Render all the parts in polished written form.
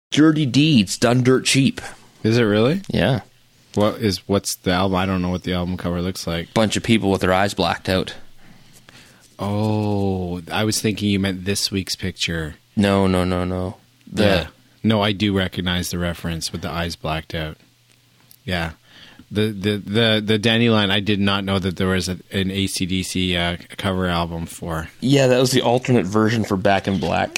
Dirty Deeds Done Dirt Cheap. Is it really? Yeah. What's the album? I don't know what the album cover looks like. Bunch of people with their eyes blacked out. Oh, I was thinking you meant this week's picture. No. No, I do recognize the reference with the eyes blacked out. Yeah. The Dandelion, I did not know that there was an AC/DC cover album for. Yeah, that was the alternate version for Back in Black.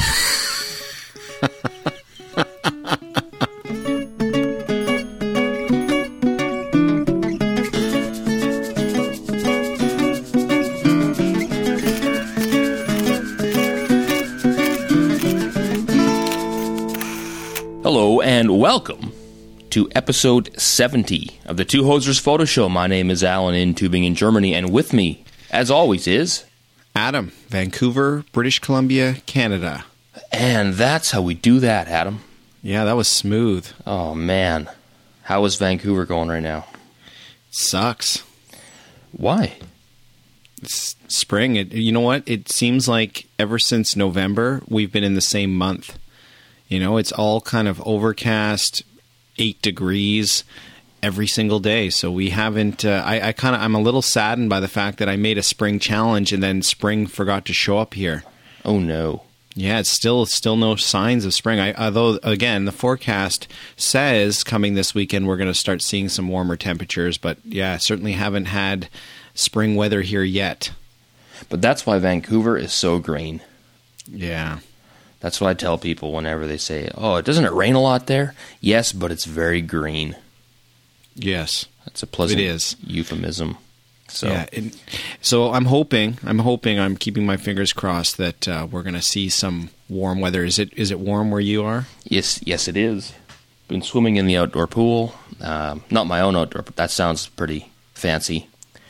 Hello and welcome to episode 70 of the Two Hosers Photo Show. My name is Alan in Tübingen, Germany, and with me, as always, is Adam, Vancouver, British Columbia, Canada. And that's how we do that, Adam. Yeah, that was smooth. Oh, man. How is Vancouver going right now? Sucks. Why? It's spring. You know what? It seems like ever since November, we've been in the same month. You know, it's all kind of overcast, 8 degrees every single day. So we haven't, I'm a little saddened by the fact that I made a spring challenge and then spring forgot to show up here. Oh, no. Yeah, it's still no signs of spring. Although, again, the forecast says coming this weekend we're going to start seeing some warmer temperatures. But yeah, certainly haven't had spring weather here yet. But that's why Vancouver is so green. Yeah. That's what I tell people whenever they say, oh, doesn't it rain a lot there? Yes, but it's very green. Yes. That's a pleasant euphemism. So, yeah, so I'm hoping, I'm keeping my fingers crossed that we're going to see some warm weather. Is it warm where you are? Yes, it is. Been swimming in the outdoor pool. Not my own outdoor, but that sounds pretty fancy.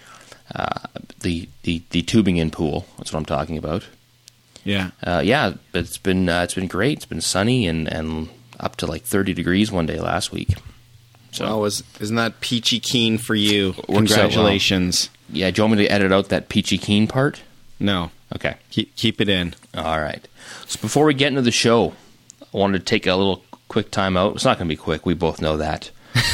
The Tübingen pool, that's what I'm talking about. Yeah. Yeah, but it's been great. It's been sunny and up to like 30 degrees one day last week. So, well, isn't that peachy keen for you? Congratulations. Well. Yeah, do you want me to edit out that peachy keen part? No. Okay. Keep it in. All right. So before we get into the show, I wanted to take a little quick time out. It's not going to be quick. We both know that.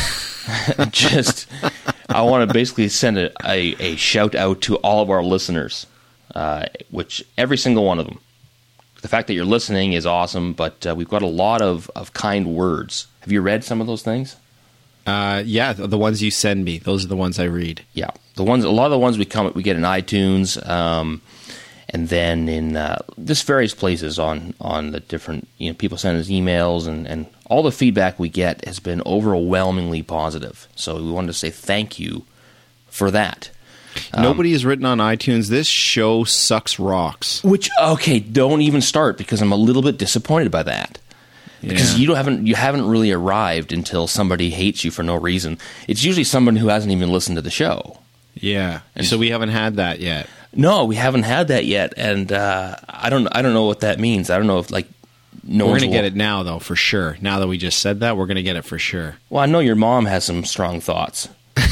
I want to basically send a shout out to all of our listeners, which every single one of them. The fact that you're listening is awesome, but we've got a lot of kind words. Have you read some of those things? Yeah, the ones you send me, those are the ones I read. Yeah, a lot of the ones we get in iTunes, and then in just various places on the different, people send us emails, and all the feedback we get has been overwhelmingly positive. So we wanted to say thank you for that. Nobody has written on iTunes, this show sucks rocks. Which, okay, don't even start, because I'm a little bit disappointed by that. Because you haven't really arrived until somebody hates you for no reason. It's usually someone who hasn't even listened to the show. Yeah, and so we haven't had that yet. No, we haven't had that yet, and I don't know what that means. I don't know if we're going to get it now, though, for sure. Now that we just said that, we're going to get it for sure. Well, I know your mom has some strong thoughts.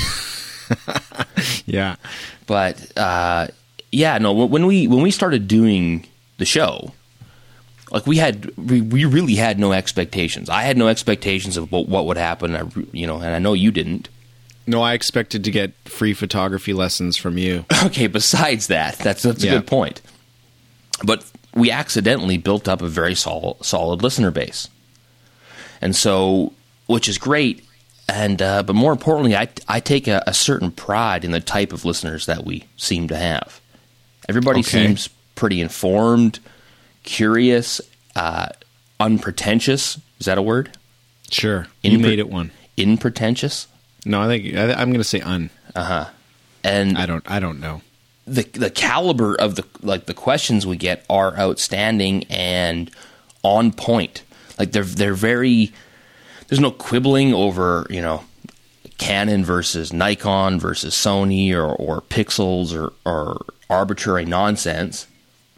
Yeah, but when we started doing the show. We really had no expectations. I had no expectations of what would happen, and I know you didn't. No, I expected to get free photography lessons from you. Okay, besides that, that's a good point. But we accidentally built up a very solid listener base. And so, which is great, and but more importantly, I take a certain pride in the type of listeners that we seem to have. Everybody seems pretty informed, curious, unpretentious. Is that a word? Sure. You made it one. Unpretentious? No, I'm going to say un. Uh-huh. And I don't know. The caliber of the questions we get are outstanding and on point. They're very, there's no quibbling over, Canon versus Nikon versus Sony or pixels or arbitrary nonsense.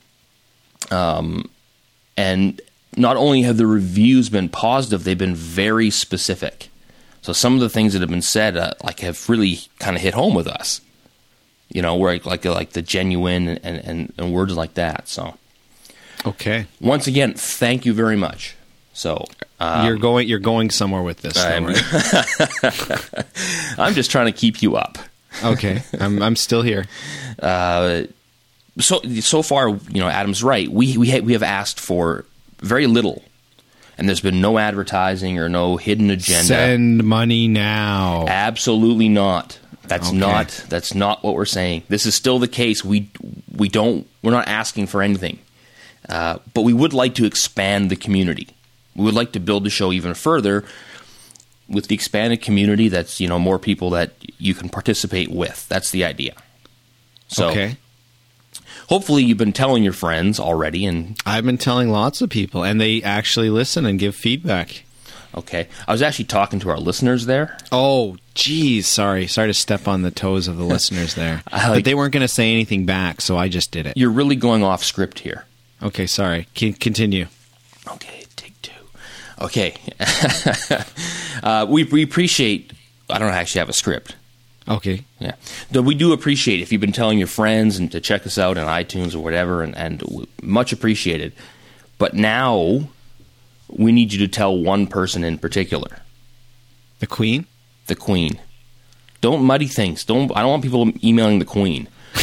And not only have the reviews been positive, they've been very specific. So some of the things that have been said, have really kind of hit home with us. Where like the genuine and words like that. So, okay. Once again, thank you very much. So, You're going somewhere with this, though, right? I'm just trying to keep you up. Okay, I'm still here. So far, Adam's right. We have asked for very little, and there's been no advertising or no hidden agenda. Send money now. Absolutely not. That's not what we're saying. This is still the case. We're not asking for anything, but we would like to expand the community. We would like to build the show even further with the expanded community. That's more people that you can participate with. That's the idea. So, okay. Hopefully you've been telling your friends already, and I've been telling lots of people, and they actually listen and give feedback. Okay. I was actually talking to our listeners there. Oh, geez. Sorry to step on the toes of the listeners there. But they weren't going to say anything back, so I just did it. You're really going off script here. Okay, sorry. Continue. Okay, take two. Okay. We appreciate... I don't actually have a script. Okay. Yeah. Though we do appreciate if you've been telling your friends and to check us out on iTunes or whatever, and much appreciated. But now we need you to tell one person in particular. The Queen? The Queen. Don't muddy things. I don't want people emailing the Queen.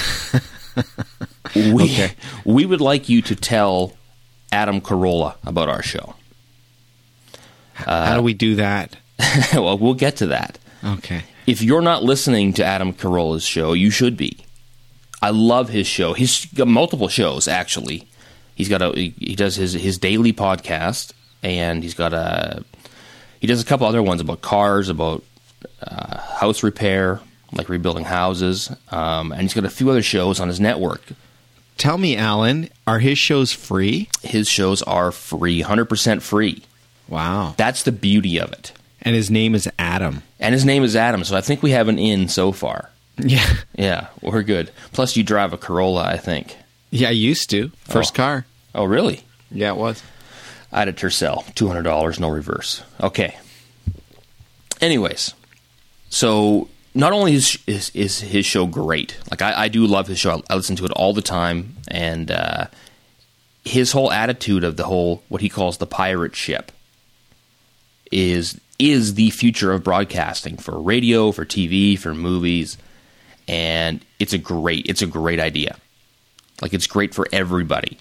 We would like you to tell Adam Carolla about our show. How do we do that? Well, we'll get to that. Okay. If you're not listening to Adam Carolla's show, you should be. I love his show. He's got multiple shows, actually. He does his daily podcast, and he does a couple other ones about cars, about house repair, like rebuilding houses, and he's got a few other shows on his network. Tell me, Alan, are his shows free? His shows are free, 100% free. Wow. That's the beauty of it. And his name is Adam. So I think we have an in so far. Yeah. Yeah, we're good. Plus, you drive a Corolla, I think. Yeah, I used to. First car. Oh, really? Yeah, it was. I had a Tercel, $200, no reverse. Okay. Anyways, so not only is his show great, like I do love his show. I listen to it all the time, and his whole attitude of the whole, what he calls the pirate ship, is the future of broadcasting for radio, for TV, for movies, and it's a great idea. Like, it's great for everybody.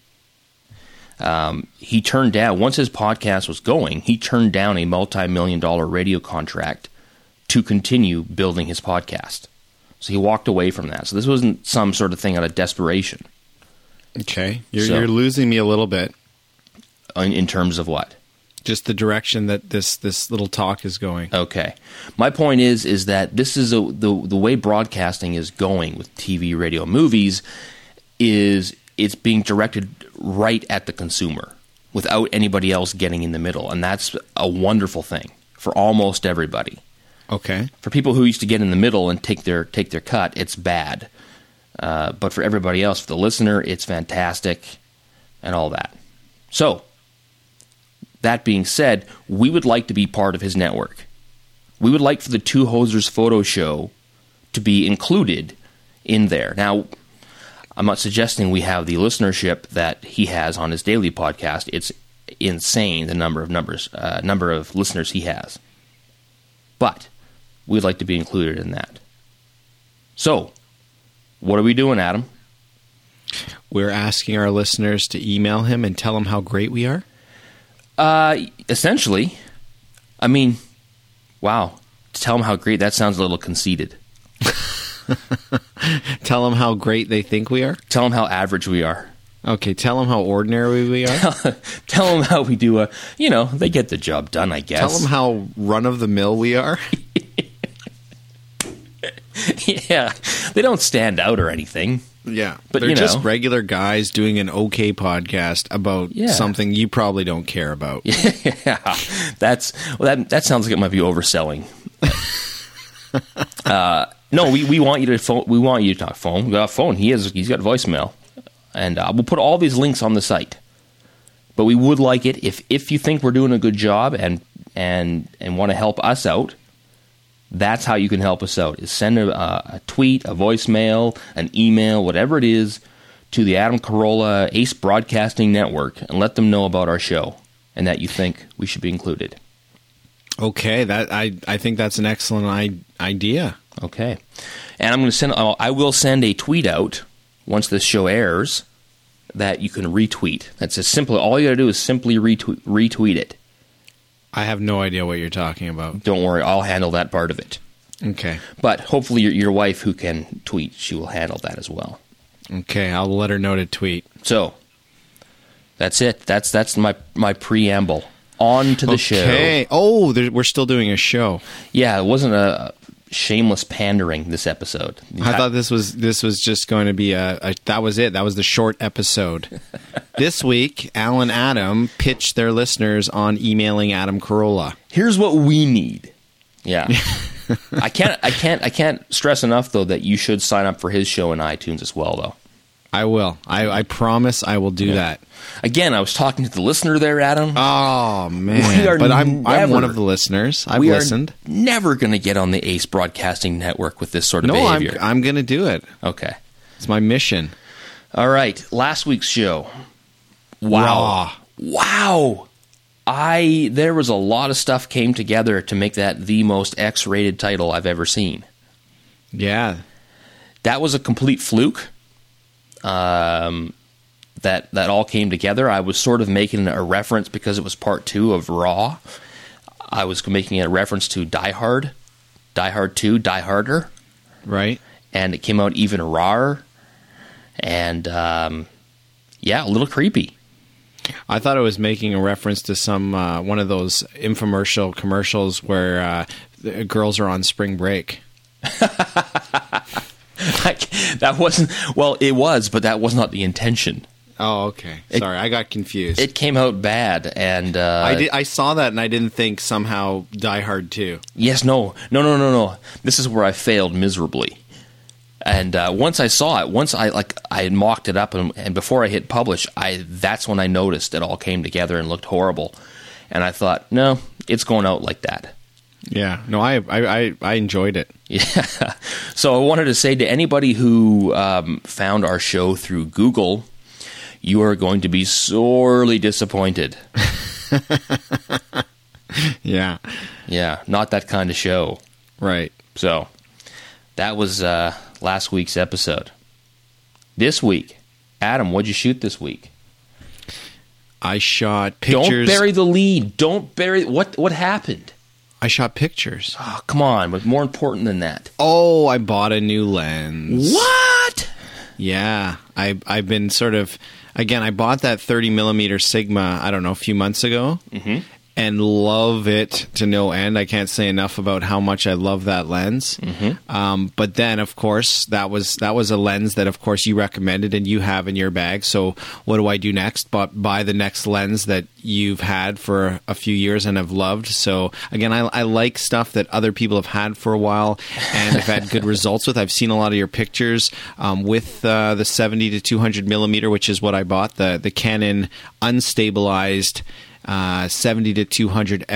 He turned down, once his podcast was going, he turned down a multi-million-dollar radio contract to continue building his podcast. So he walked away from that. So this wasn't some sort of thing out of desperation. Okay. You're losing me a little bit. In terms of what? Just the direction that this little talk is going. Okay. My point is that this is the way broadcasting is going with TV, radio, movies, is it's being directed right at the consumer without anybody else getting in the middle. And that's a wonderful thing for almost everybody. Okay. For people who used to get in the middle and take their cut, it's bad. But for everybody else, for the listener, it's fantastic and all that. So, that being said, we would like to be part of his network. We would like for the Two Hosers Photo Show to be included in there. Now, I'm not suggesting we have the listenership that he has on his daily podcast. It's insane, the number of listeners he has. But we'd like to be included in that. So, what are we doing, Adam? We're asking our listeners to email him and tell him how great we are? Essentially. I mean, wow. To tell him how great, that sounds a little conceited. Tell them how great they think we are? Tell them how average we are. Okay, tell them how ordinary we are? Tell them how we do they get the job done, I guess. Tell them how run-of-the-mill we are? Yeah, they don't stand out or anything. Yeah, but they're just regular guys doing an okay podcast about something you probably don't care about. Yeah, that sounds like it might be overselling. No, we want you to phone. We want you to talk phone. We got phone. He's got voicemail, and we'll put all these links on the site. But we would like it if you think we're doing a good job and want to help us out. That's how you can help us out, is send a tweet, a voicemail, an email, whatever it is, to the Adam Carolla Ace Broadcasting Network and let them know about our show. and that you think we should be included. Okay, that I think that's an excellent idea. Okay, and I'm going to I will send a tweet out once this show airs that you can retweet. That's as simple. All you got to do is simply retweet it. I have no idea what you're talking about. Don't worry, I'll handle that part of it. Okay, but hopefully your wife, who can tweet, she will handle that as well. Okay, I'll let her know to tweet. So that's it. That's my preamble. On to the show. Okay. Oh, we're still doing a show. Yeah, it wasn't a shameless pandering this episode. I thought this was just going to be that was it. That was the short episode. This week, Al and Adam pitched their listeners on emailing Adam Carolla. Here's what we need. Yeah. I can't stress enough though that you should sign up for his show in iTunes as well though. I will. I promise I will do that. Again, I was talking to the listener there, Adam. Oh, man. But I'm one of the listeners. I've listened. Never going to get on the Ace Broadcasting Network with this sort of behavior. No, I'm going to do it. Okay. It's my mission. All right. Last week's show. Wow. Wow. There was a lot of stuff came together to make that the most X-rated title I've ever seen. Yeah. That was a complete fluke. That all came together. I was sort of making a reference because it was part 2 of Raw. I was making a reference to Die Hard 2, Die Harder. Right. And it came out even rawer. And, a little creepy. I thought it was making a reference to some one of those infomercial commercials where girls are on spring break. That wasn't... Well, it was, but that was not the intention. Oh, okay. Sorry, I got confused. It came out bad, and... I saw that, and I didn't think somehow Die Hard 2. Yes, no. This is where I failed miserably. And once I saw it, I had mocked it up, and before I hit publish, that's when I noticed it all came together and looked horrible. And I thought, no, it's going out like that. Yeah, no, I enjoyed it. Yeah. So I wanted to say to anybody who found our show through Google, you are going to be sorely disappointed. Yeah. Yeah, not that kind of show. Right. So that was last week's episode. This week, Adam, what'd you shoot this week? I shot pictures. Don't bury the lead. Don't bury... What happened? I shot pictures. Oh, come on. But more important than that. Oh, I bought a new lens. What? Yeah. I've been sort of... Again, I bought that 30mm Sigma, I don't know, a few months ago. Mm-hmm. And love it to no end. I can't say enough about how much I love that lens. Mm-hmm. But then, of course, that was a lens that, of course, you recommended and you have in your bag. So what do I do next? But buy the next lens that you've had for a few years and have loved. So again, I like stuff that other people have had for a while and have had good results with. I've seen a lot of your pictures with the 70 to 200 millimeter, which is what I bought, the Canon unstabilized 70 to 200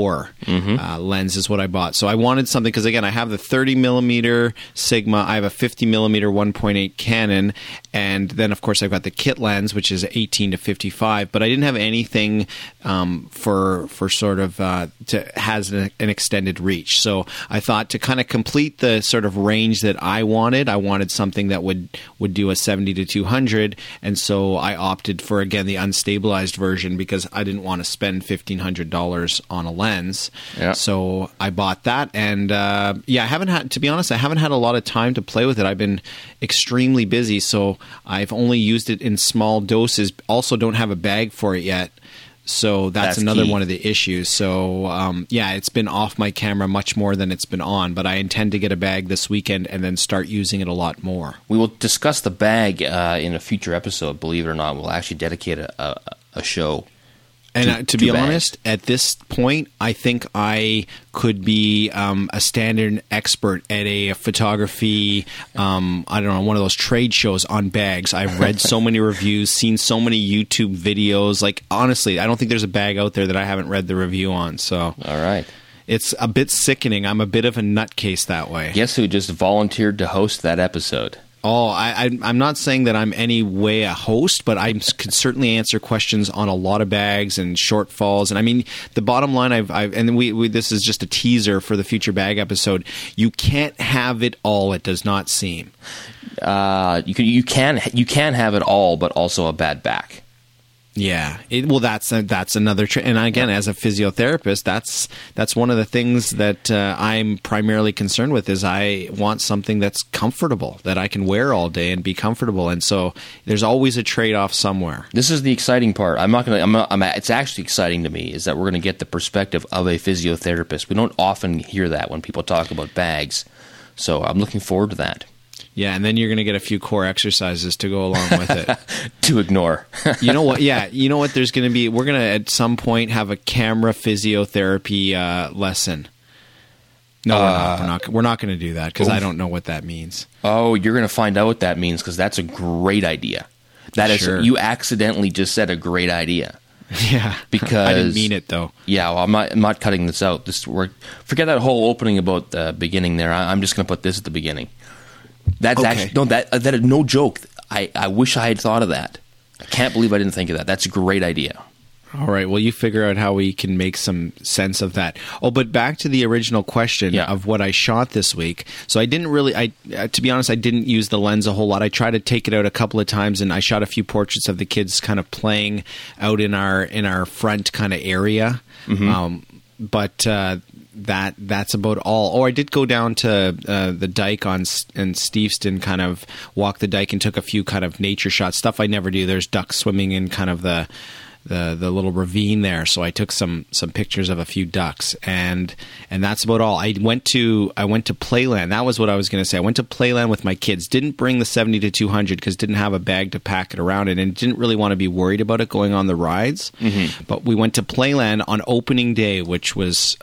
f4 lens is what I bought. So I wanted something because, again, I have the 30 millimeter Sigma, I have a 50 millimeter 1.8 Canon, and then, of course, I've got the kit lens, which is 18 to 55, but I didn't have anything for sort of has an extended reach. So I thought to kind of complete the sort of range that I wanted something that would do a 70 to 200, and so I opted for, again, the unstabilized version because I didn't want to spend $1,500 on a lens. Yeah. So I bought that, and I haven't had a lot of time to play with it. I've been extremely busy, so I've only used it in small doses. Also don't have a bag for it yet. So that's another key. One of the issues. So, it's been off my camera much more than it's been on, but I intend to get a bag this weekend and then start using it a lot more. We will discuss the bag in a future episode, believe it or not. We'll actually dedicate a show. And to be honest, at this point, I think I could be a standard expert at a photography, one of those trade shows on bags. I've read so many reviews, seen so many YouTube videos. Like, honestly, I don't think there's a bag out there that I haven't read the review on. So, all right. It's a bit sickening. I'm a bit of a nutcase that way. Guess who just volunteered to host that episode? Oh, I'm not saying that I'm any way a host, but I can certainly answer questions on a lot of bags and shortfalls. And I mean, the bottom line, we this is just a teaser for the future bag episode. You can't have it all. It does not seem. You can have it all, but also a bad back. Yeah, that's another. And again, as a physiotherapist, that's one of the things that I'm primarily concerned with. Is I want something that's comfortable, that I can wear all day and be comfortable. And so there's always a trade-off somewhere. This is the exciting part. It's actually exciting to me is that we're going to get the perspective of a physiotherapist. We don't often hear that when people talk about bags, so I'm looking forward to that. Yeah, and then you're going to get a few core exercises to go along with it. To ignore. You know what? Yeah, you know what? We're going to at some point have a camera physiotherapy lesson. No, we're not going to do that because I don't know what that means. Oh, you're going to find out what that means because that's a great idea. That is, sure. You accidentally just said a great idea. Yeah, because I didn't mean it though. Yeah, well, I'm not cutting this out. Forget that whole opening about the beginning there. I'm just going to put this at the beginning. That's okay. Actually that is no joke. I wish I had thought of that. I can't believe I didn't think of that. That's a great idea. All right. Well, you figure out how we can make some sense of that. Oh, but back to the original question of what I shot this week. So I didn't really, to be honest, I didn't use the lens a whole lot. I tried to take it out a couple of times, and I shot a few portraits of the kids kind of playing out in our front kind of area. Mm-hmm. But that's about all. Oh, I did go down to the dike in Steveston, kind of walk the dike and took a few kind of nature shots. Stuff I never do. There's ducks swimming in kind of the little ravine there, so I took some pictures of a few ducks, and that's about all. I went to Playland. That was what I was going to say. I went to Playland with my kids. Didn't bring the 70 to 200 because didn't have a bag to pack it around in, and didn't really want to be worried about it going on the rides. Mm-hmm. But we went to Playland on opening day, which was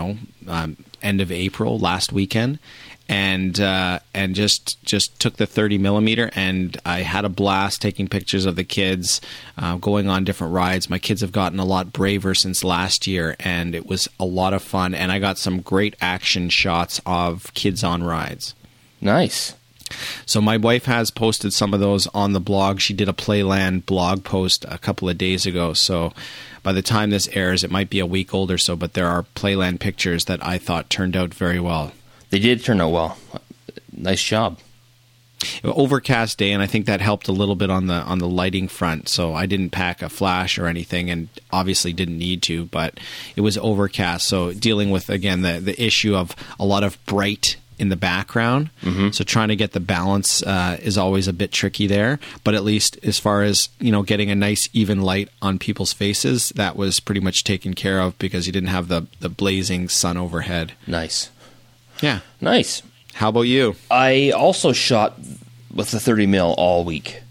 end of April last weekend. And just took the 30 millimeter, and I had a blast taking pictures of the kids going on different rides. My kids have gotten a lot braver since last year, and it was a lot of fun. And I got some great action shots of kids on rides. Nice. So my wife has posted some of those on the blog. She did a Playland blog post a couple of days ago. So by the time this airs, it might be a week old or so, but there are Playland pictures that I thought turned out very well. They did turn out well. Nice job. Overcast day, and I think that helped a little bit on the lighting front. So I didn't pack a flash or anything, and obviously didn't need to. But it was overcast, so dealing with again the issue of a lot of bright in the background. Mm-hmm. So trying to get the balance is always a bit tricky there. But at least as far as getting a nice even light on people's faces, that was pretty much taken care of because you didn't have the blazing sun overhead. Nice. Yeah. Nice. How about you? I also shot with the 30 mil all week.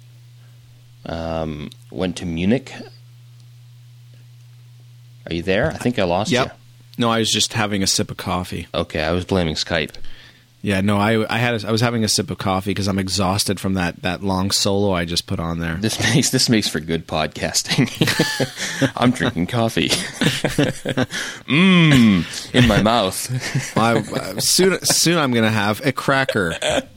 Went to Munich. Are you there? I think I lost you. No, I was just having a sip of coffee. Okay, I was blaming Skype. Yeah, no, I was having a sip of coffee because I'm exhausted from that long solo I just put on there. This makes for good podcasting. I'm drinking coffee. In my mouth. Soon I'm going to have a cracker.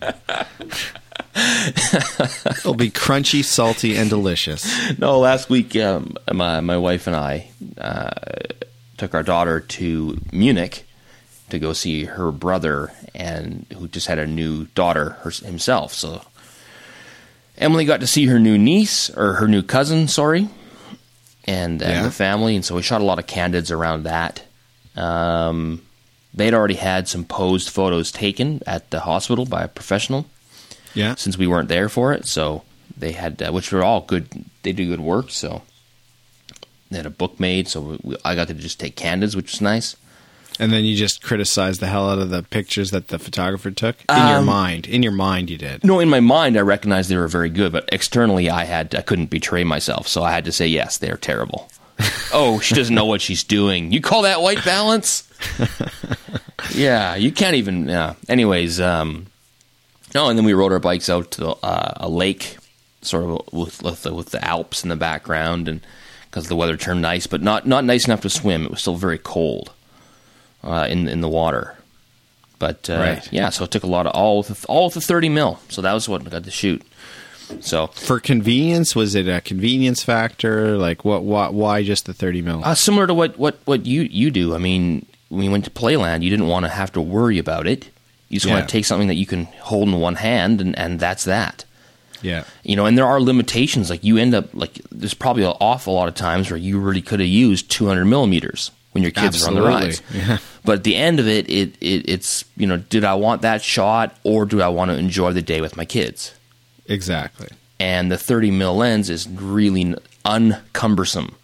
It'll be crunchy, salty, and delicious. No, last week my wife and I took our daughter to Munich to go see her brother, and who just had a new daughter himself. So Emily got to see her new niece, or her new cousin, and the family, and so we shot a lot of candids around that. They'd already had some posed photos taken at the hospital by a professional. Yeah, since we weren't there for it, so they had, which were all good. They do good work, so they had a book made. So I got to just take candids, which was nice. And then you just criticized the hell out of the pictures that the photographer took? In your mind. In your mind you did. No, in my mind I recognized they were very good, but externally I couldn't betray myself, so I had to say, yes, they're terrible. Oh, she doesn't know what she's doing. You call that white balance? Yeah, you can't even... Anyways, and then we rode our bikes out to a lake, sort of with the Alps in the background, and because the weather turned nice, but not nice enough to swim. It was still very cold. In the water, But Right. yeah, so it took a lot of all with the 30 mil. So that was what I got to shoot. So For convenience, was it a convenience factor? Like, why just the 30 mil? similar to what you do. I mean, when you went to Playland, you didn't want to have to worry about it. You just want to take something that you can hold in one hand, and that's that. Yeah. You know, and there are limitations. Like you end up there's probably an awful lot of times where you really could have used 200 millimeters when your kids are on the rides. Yeah. But at the end of it's you know, did I want that shot or do I want to enjoy the day with my kids? Exactly. And the 30 mil lens is really uncumbersome.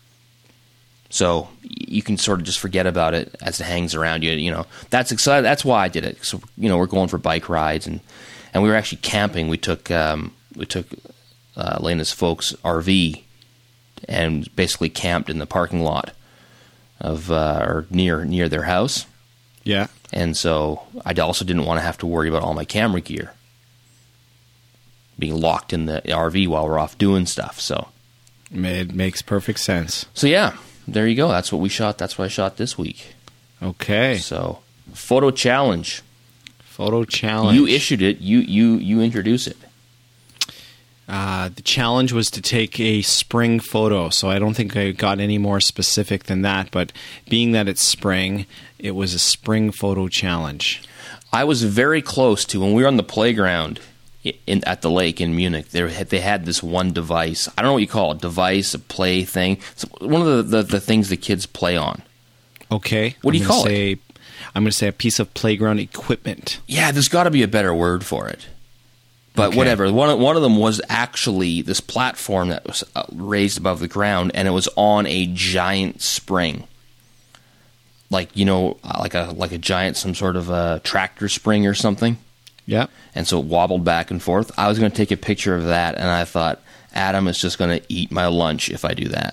So you can sort of just forget about it as it hangs around you. You know, that's exciting. That's why I did it. So, you know, we're going for bike rides and we were actually camping. We took Lena's folks' RV and basically camped in the parking lot of or near their house. Yeah. And so I also didn't want to have to worry about all my camera gear being locked in the RV while we're off doing stuff. So It makes perfect sense. So yeah, there you go. That's what we shot. That's what I shot this week. Okay. So photo challenge. Photo challenge. You issued it. You introduce it. The challenge was to take a spring photo, so I don't think I got any more specific than that, but being that it's spring, it was a spring photo challenge. I was very close to, when we were on the playground at the lake in Munich, they had this one device. I don't know what you call it, device, a play thing. It's one of the things the kids play on. Okay. What do you call it? I'm going to say a piece of playground equipment. Yeah, there's got to be a better word for it. But Okay. whatever. One of them was actually this platform that was raised above the ground, and it was on a giant spring, like, you know, like a giant, some sort of a tractor spring or something. Yeah. And so it wobbled back and forth. I was going to take a picture of that, and I thought, Adam is just going to eat my lunch if I do that.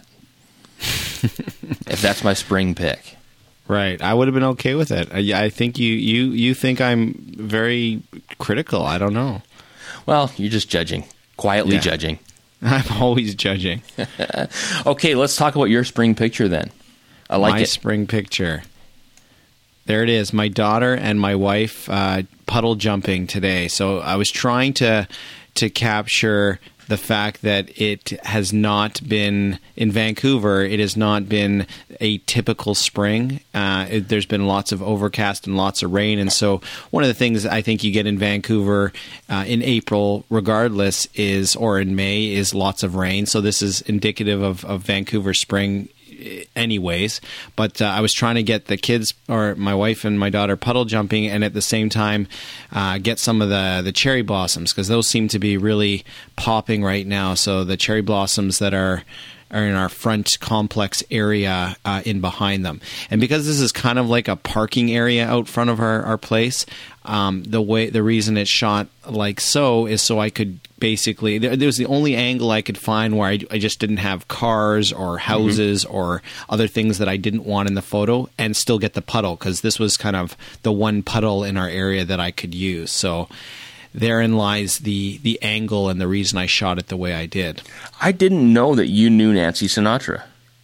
If that's my spring pick. Right. I would have been okay with it. I think you think I'm very critical. I don't know. Well, you're just judging, quietly Yeah. judging. I'm always judging. Okay, let's talk about your spring picture then. I like My it. spring picture. There it is. My daughter and my wife puddle jumping today. So I was trying to capture the fact that it has not been, in Vancouver, it has not been a typical spring. There's been lots of overcast and lots of rain. And so one of the things I think you get in Vancouver in April, regardless, or in May, is lots of rain. So this is indicative of Vancouver spring anyways. But I was trying to get the kids, or my wife and my daughter, puddle jumping, and at the same time get some of the cherry blossoms, because those seem to be really popping right now. So the cherry blossoms that are in our front complex area in behind them. And because this is kind of like a parking area out front of our place, the reason it's shot like so is so I could basically, there was the only angle I could find where I just didn't have cars or houses or other things that I didn't want in the photo, and still get the puddle, because this was kind of the one puddle in our area that I could use. So therein lies the angle and the reason I shot it the way I did. I didn't know that you knew Nancy Sinatra.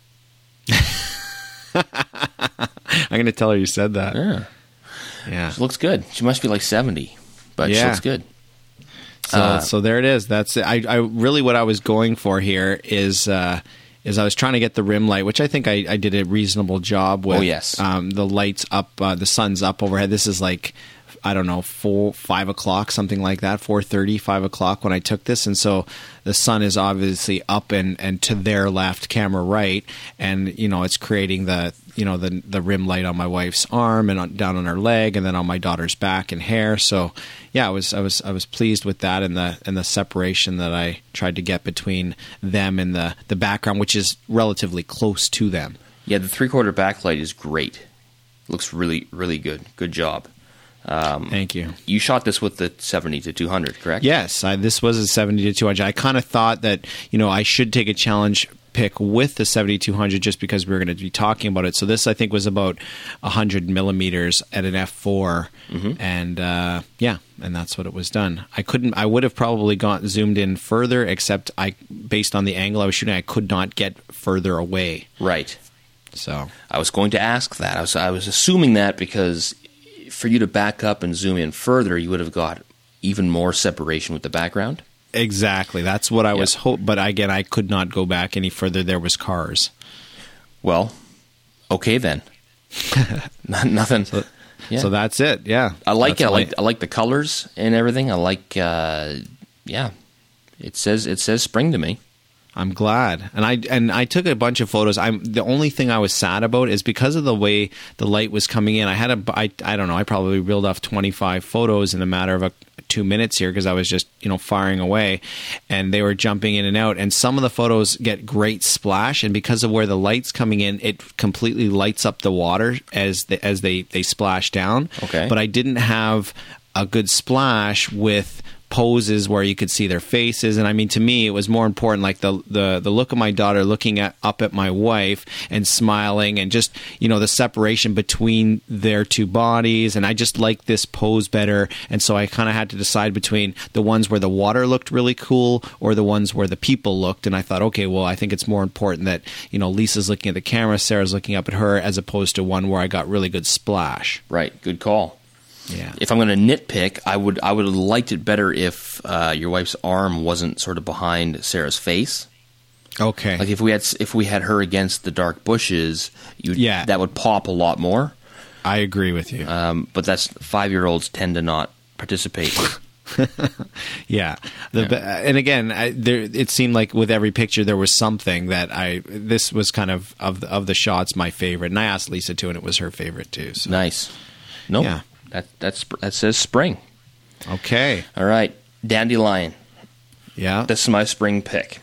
I'm going to tell her you said that. Yeah. Yeah. She looks good. She must be like 70, but she Yeah. looks good. So there it is. That's it. I really, what I was going for here is I was trying to get the rim light, which I think I did a reasonable job with. Oh, yes. The lights up, the sun's up overhead. This is like, I don't know, 5 o'clock, something like that, 4:30, 5 o'clock when I took this. And so the sun is obviously up and to their left, camera right. And, you know, it's creating the rim light on my wife's arm and down on her leg, and then on my daughter's back and hair. So yeah, I was pleased with that, and the separation that I tried to get between them and the background, which is relatively close to them. Yeah, the 3/4 backlight is great. Looks really, really good. Good job. Thank you. You shot this with the 70-200, correct? Yes, this was a 70-200. I kind of thought that, you know, I should take a challenge pick with the 70-200 just because we were going to be talking about it. So this, I think, was about 100 millimeters at an f4, and and that's what it was done. I would have probably zoomed in further, except based on the angle I was shooting, I could not get further away. Right. So I was going to ask that. I was assuming that because for you to back up and zoom in further, you would have got even more separation with the background. Exactly. That's what I was but again, I could not go back any further. There was cars. Well, okay then. Nothing. So that's it. Yeah. I like it. I like the colors and everything. I like It says spring to me. I'm glad. And I took a bunch of photos. The only thing I was sad about is because of the way the light was coming in. I don't know, I probably reeled off 25 photos in a matter of 2 minutes here because I was just, firing away, and they were jumping in and out, and some of the photos get great splash, and because of where the light's coming in, it completely lights up the water as they splash down. Okay. But I didn't have a good splash with poses where you could see their faces, and I mean, to me, it was more important, like the look of my daughter looking up at my wife and smiling, and just the separation between their two bodies, and I just liked this pose better, and so I kind of had to decide between the ones where the water looked really cool or the ones where the people looked, and I thought, okay, well, I think it's more important that Lisa's looking at the camera, Sarah's looking up at her, as opposed to one where I got really good splash. Right, good call. Yeah. If I'm going to nitpick, I would have liked it better if your wife's arm wasn't sort of behind Sarah's face. Okay. Like if we had her against the dark bushes, that would pop a lot more. I agree with you. But that's 5-year-olds tend to not participate. Yeah. And again, it seemed like with every picture there was something that this was kind of the shots my favorite, and I asked Lisa too, and it was her favorite too. So. Nice. No. Yeah. That says spring. Okay. All right. Dandelion. Yeah. This is my spring pick.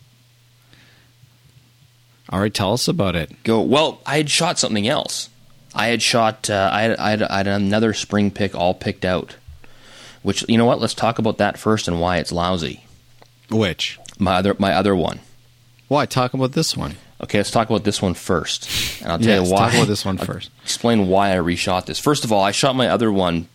All right. Tell us about it. Go. Well, I had shot something else. I had shot. I had another spring pick all picked out. Which, you know what? Let's talk about that first and why it's lousy. Which? My other one. Why? Talk about this one. Okay, let's talk about this one first. And I'll tell you why. Talk about this one first. Explain why I reshot this. First of all, I shot my other one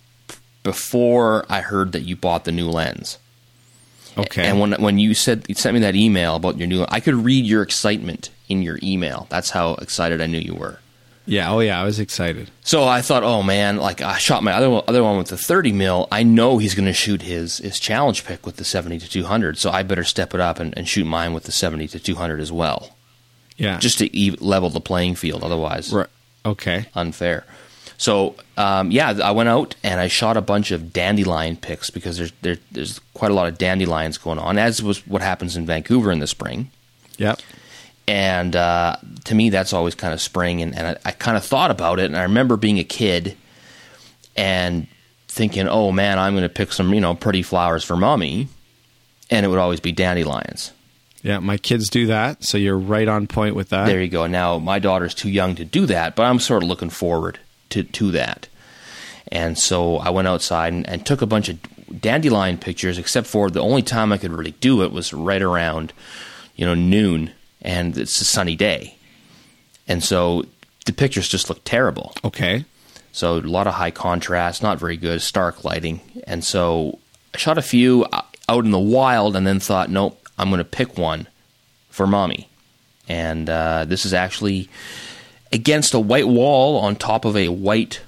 before I heard that you bought the new lens. Okay. And when you sent me that email about your new, I could read your excitement in your email. That's how excited I knew you were. Yeah. Oh, yeah. I was excited. So I thought, oh man, like I shot my other one with the 30 mil. I know he's going to shoot his challenge pick with the 70-200. So I better step it up and shoot mine with the 70-200 as well. Yeah. Just to level the playing field. Otherwise, right. Okay. Unfair. So, I went out and I shot a bunch of dandelion pics because there's quite a lot of dandelions going on, as was what happens in Vancouver in the spring. Yep. And to me, that's always kind of spring. And I kind of thought about it, and I remember being a kid and thinking, oh man, I'm going to pick some pretty flowers for mommy, and it would always be dandelions. Yeah, my kids do that, so you're right on point with that. There you go. Now, my daughter's too young to do that, but I'm sort of looking forward to that. And so I went outside and took a bunch of dandelion pictures, except for the only time I could really do it was right around, noon, and it's a sunny day. And so the pictures just look terrible. Okay. So a lot of high contrast, not very good, stark lighting. And so I shot a few out in the wild and then thought, nope, I'm going to pick one for mommy. And this is actually against a white wall on top of a white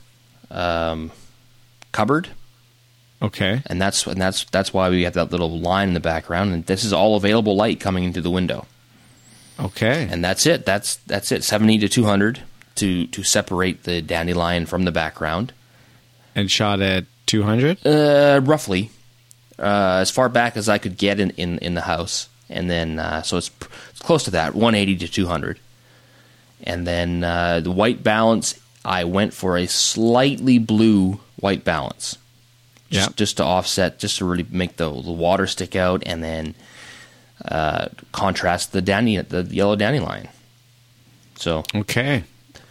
cupboard. Okay. And that's why we have that little line in the background. And this is all available light coming into the window. Okay. And that's it. That's it. 70-200 to separate the dandelion from the background. And shot at 200? Roughly. As far back as I could get in the house. And then, so it's close to that, 180-200. And then the white balance, I went for a slightly blue white balance. Just to offset, just to really make the water stick out, and then contrast the yellow dandelion. So okay,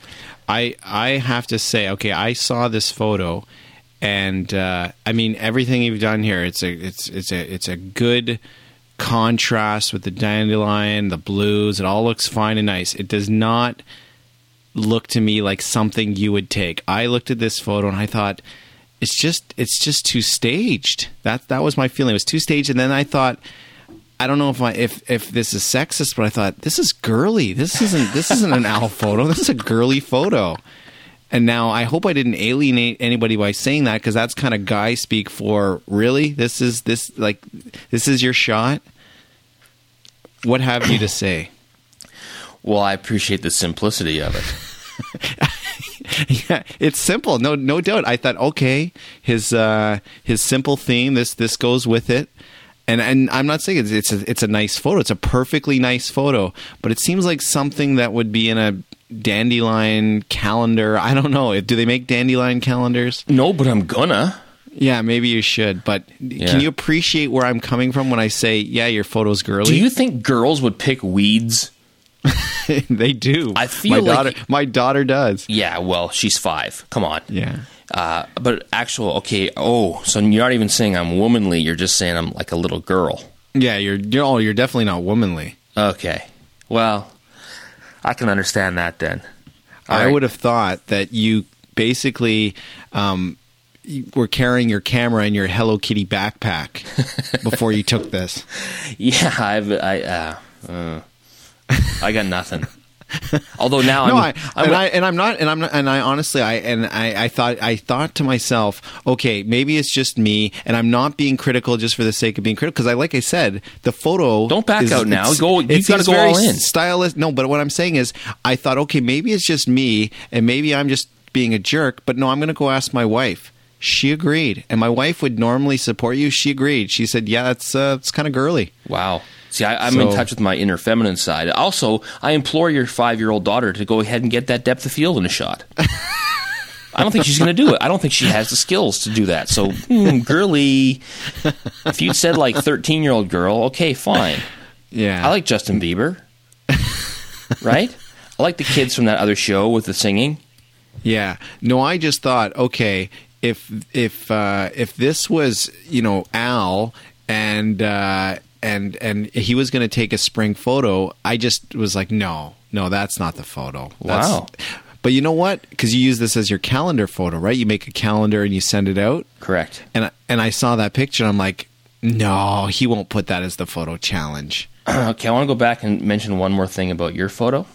I have to say, okay, I saw this photo, and I mean everything you've done here. It's a good contrast with the dandelion, the blues. It all looks fine and nice. It does not look to me like something you would take. I looked at this photo and I thought, it's just too staged. That was my feeling. It was too staged, and then I thought, I don't know if this is sexist, but I thought, this is girly. This isn't an Al photo. This is a girly photo. And now I hope I didn't alienate anybody by saying that, because that's kind of guy speak for, really? This is your shot? What have you to say? Well, I appreciate the simplicity of it. Yeah, it's simple. No doubt. I thought, okay, his simple theme, this goes with it. And I'm not saying it's a nice photo. It's a perfectly nice photo, but it seems like something that would be in a dandelion calendar. I don't know. Do they make dandelion calendars? No, but I'm gonna. Yeah, maybe you should. But can you appreciate where I'm coming from when I say, yeah, your photo's girly? Do you think girls would pick weeds? They do. I feel my daughter does. Yeah, well, she's 5. Come on. Yeah. But okay. Oh, so you're not even saying I'm womanly. You're just saying I'm like a little girl. Yeah, you're definitely not womanly. Okay. Well, I can understand that then. I would have thought that you basically were carrying your camera in your Hello Kitty backpack before you took this. Yeah, I got nothing. Although now I thought to myself, okay, maybe it's just me, and I'm not being critical just for the sake of being critical, because like I said, the photo. Don't back out now. You got to go all in. Stylist. No, but what I'm saying is, I thought, okay, maybe it's just me, and maybe I'm just being a jerk. But no, I'm going to go ask my wife. She agreed, and my wife would normally support you. She agreed. She said, "Yeah, it's kind of girly." Wow. See, I'm in touch with my inner feminine side. Also, I implore your 5-year-old daughter to go ahead and get that depth of field in a shot. I don't think she's going to do it. I don't think she has the skills to do that. So, girly. If you'd said like 13-year-old girl, okay, fine. Yeah. I like Justin Bieber. Right? I like the kids from that other show with the singing. Yeah. No, I just thought, okay, if this was, Al and he was going to take a spring photo, I just was like, no, that's not the photo. Wow. But you know what? Because you use this as your calendar photo, right? You make a calendar and you send it out. Correct. And I saw that picture and I'm like, no, he won't put that as the photo challenge. Okay, I want to go back and mention one more thing about your photo.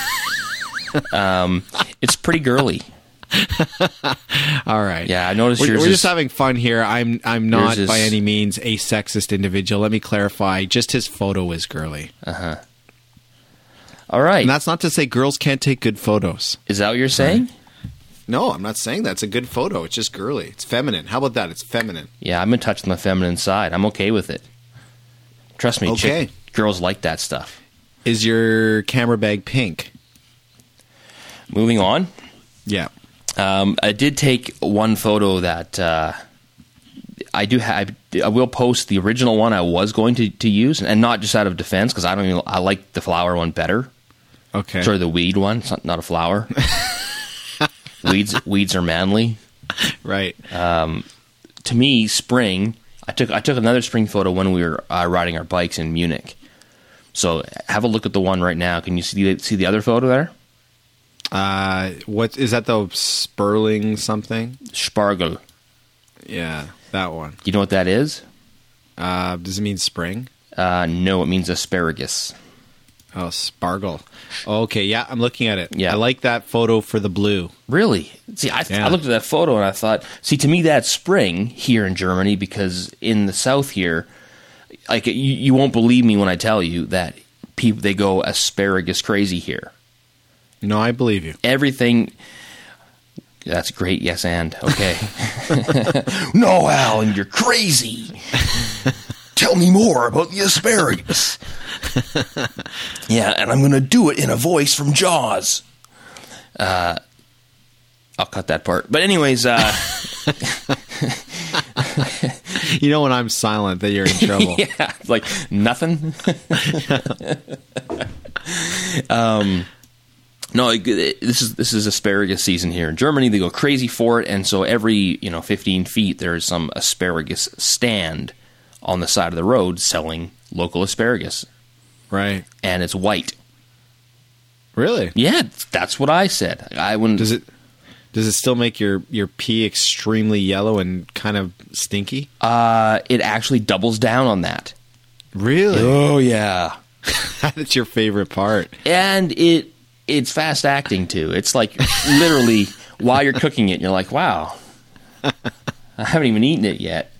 It's pretty girly. All right. Yeah, I noticed we're just having fun here. I'm not by any means a sexist individual. Let me clarify. Just his photo is girly. Uh-huh. All right. And that's not to say girls can't take good photos. Is that what you're saying? Right. No, I'm not saying that. It's a good photo. It's just girly. It's feminine. How about that? It's feminine. Yeah, I'm in touch with my feminine side. I'm okay with it. Trust me, okay. Girls like that stuff. Is your camera bag pink? Moving on. Yeah. I did take one photo that I will post the original one I was going to use, and not just out of defense, because I like the flower one better. Okay. Sorry, the weed one. It's not a flower. Weeds are manly. Right. To me, spring. I took another spring photo when we were riding our bikes in Munich. So have a look at the one right now. Can you see the other photo there? What is that? The Sperling something? Spargel. Yeah, that one. You know what that is? Does it mean spring? No, it means asparagus. Oh, spargel. Okay, yeah, I'm looking at it. Yeah. I like that photo for the blue. Really? See, I looked at that photo and I thought, to me that's spring here in Germany, because in the south here, like you won't believe me when I tell you that people, they go asparagus crazy here. No, I believe you. Everything. That's great. Yes, and okay. No, Alan, you're crazy. Tell me more about the asparagus. Yeah, and I'm going to do it in a voice from Jaws. I'll cut that part. But anyways, you know when I'm silent that you're in trouble. Yeah, like nothing. No, this is asparagus season here in Germany. They go crazy for it, and so every 15 feet there is some asparagus stand on the side of the road selling local asparagus. Right, and it's white. Really? Yeah, that's what I said. I wouldn't. Does it still make your pee extremely yellow and kind of stinky? It actually doubles down on that. Really? Oh yeah. That's your favorite part. And it's fast acting too. It's like literally while you're cooking it. And you're like, wow, I haven't even eaten it yet.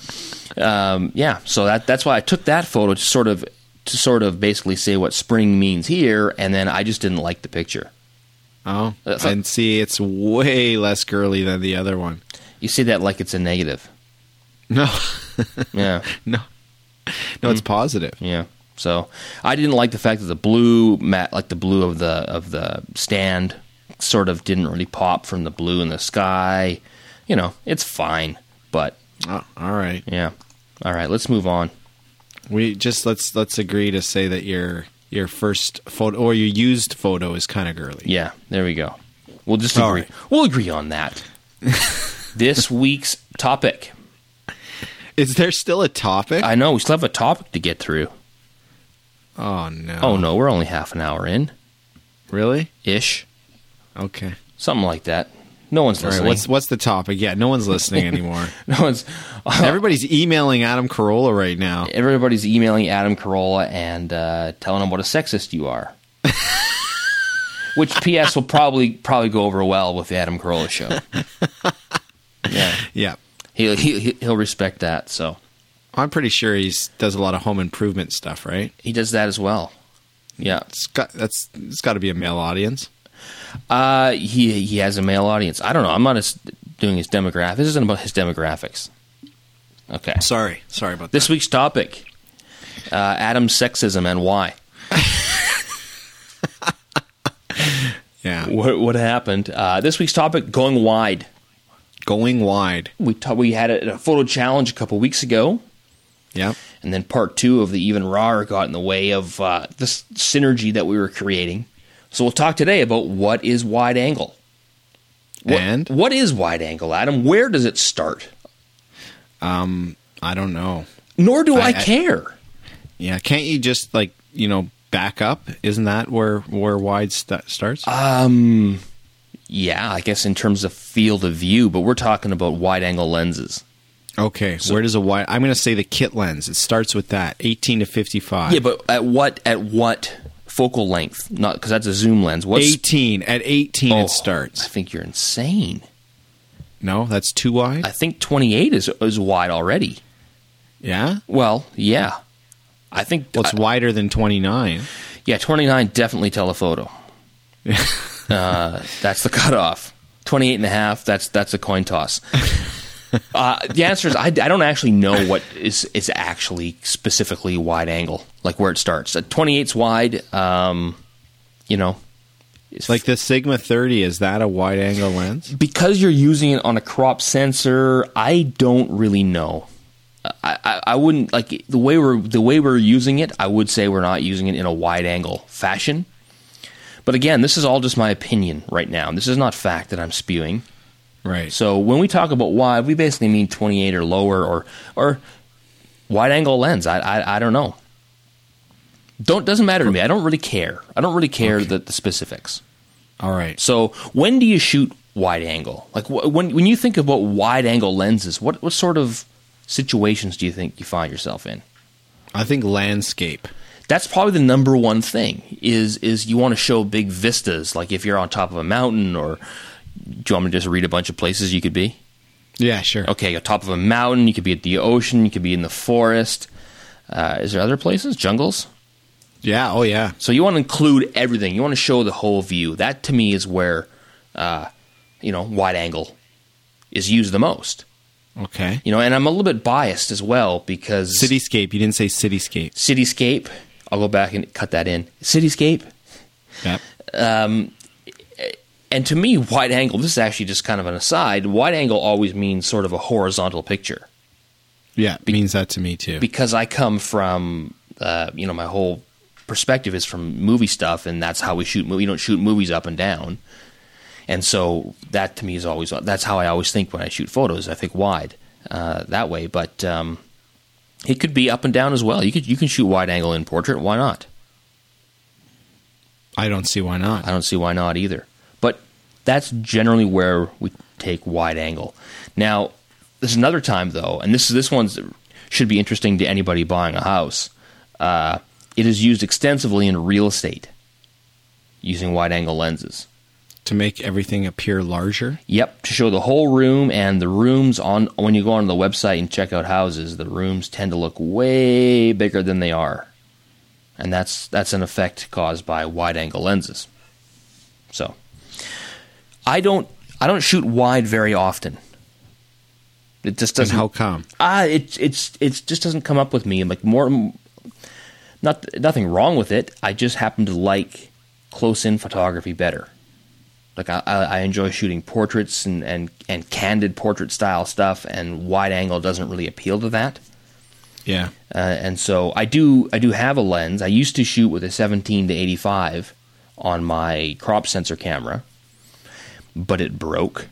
So that's why I took that photo to sort of basically say what spring means here, and then I just didn't like the picture. Oh, and see, it's way less girly than the other one. You say that like it's a negative. No. Yeah. No, it's positive. Yeah. So I didn't like the fact that the blue like the blue of the stand sort of didn't really pop from the blue in the sky. It's fine, but all right. Yeah. All right, let's move on. We just let's agree to say that your first photo or your used photo is kind of girly. Yeah, there we go. We'll just agree. Right. We'll agree on that. This week's topic. Is there still a topic? I know, we still have a topic to get through. Oh, no. Oh, no, we're only half an hour in. Really? Ish. Okay. Something like that. No one's listening. Right, what's the topic? Yeah, no one's listening anymore. No one's. Everybody's emailing Adam Carolla right now. Everybody's emailing Adam Carolla and telling him what a sexist you are. Which, P.S. will probably go over well with the Adam Carolla show. Yeah. Yeah. He'll respect that. So I'm pretty sure he does a lot of home improvement stuff, right? He does that as well. Yeah. It's got to be a male audience. He has a male audience. I don't know. I'm not doing his demographics. This isn't about his demographics. Okay. Sorry about that. This week's topic: Adam's sexism and why. Yeah. What happened? This week's topic: going wide. Going wide. We had a photo challenge a couple weeks ago. Yeah. And then part 2 of the Even Rawer got in the way of this synergy that we were creating. So we'll talk today about what is wide angle. What is wide angle, Adam? Where does it start? I don't know. Nor do I care. Yeah, can't you just back up? Isn't that where wide starts? Yeah, I guess in terms of field of view, but we're talking about wide angle lenses. Okay, so where does I'm going to say the kit lens. It starts with that 18 to 55. Yeah, but at what focal length? Not because that's a zoom lens. What's 18? At 18 it starts. I think you're insane. No, that's too wide? I think 28 is wide already. Yeah? Well, yeah. I think it's wider than 29. Yeah, 29 definitely telephoto. That's the cutoff. 28 and a half, that's a coin toss. The answer is I don't actually know what is actually specifically wide angle, like where it starts. 28's wide, It's like the Sigma 30, is that a wide angle lens? Because you're using it on a crop sensor, I don't really know. I wouldn't like the way we're using it. I would say we're not using it in a wide angle fashion. But again, this is all just my opinion right now. This is not fact that I'm spewing. Right. So when we talk about wide, we basically mean 28 or lower or wide angle lens. I don't know. Doesn't matter to me. I don't really care. I don't really care the specifics. All right. So when do you shoot wide angle? Like when you think about wide angle lenses, what sort of situations do you think you find yourself in? I think landscape. That's probably the number one thing is you want to show big vistas, like if you're on top of a mountain, or do you want me to just read a bunch of places you could be? Yeah, sure. Okay, on top of a mountain, you could be at the ocean, you could be in the forest. Is there other places? Jungles? Yeah, oh yeah. So you want to include everything. You want to show the whole view. That to me is where, wide angle is used the most. Okay. And I'm a little bit biased as well because... Cityscape. You didn't say cityscape. Cityscape. I'll go back and cut that in. Cityscape. Yep. And to me, wide angle, this is actually just kind of an aside, wide angle always means sort of a horizontal picture. Yeah, it means that to me too. Because I come from, my whole perspective is from movie stuff, and that's how we shoot movies. We don't shoot movies up and down. And so that to me is always, that's how I always think when I shoot photos. I think wide that way. But it could be up and down as well. You can shoot wide angle in portrait. Why not? I don't see why not. I don't see why not either. But that's generally where we take wide angle. Now, there's another time though, and this one should be interesting to anybody buying a house. It is used extensively in real estate using wide angle lenses. To make everything appear larger? Yep, to show the whole room, and the rooms on when you go on the website and check out houses, the rooms tend to look way bigger than they are. And that's an effect caused by wide-angle lenses. So, I don't shoot wide very often. It just doesn't. And how come? It just doesn't come up with me. I'm like nothing wrong with it. I just happen to like close-in photography better. Like I enjoy shooting portraits and candid portrait style stuff, and wide angle doesn't really appeal to that. Yeah. And so I do have a lens. I used to shoot with a 17-85 on my crop sensor camera, but it broke.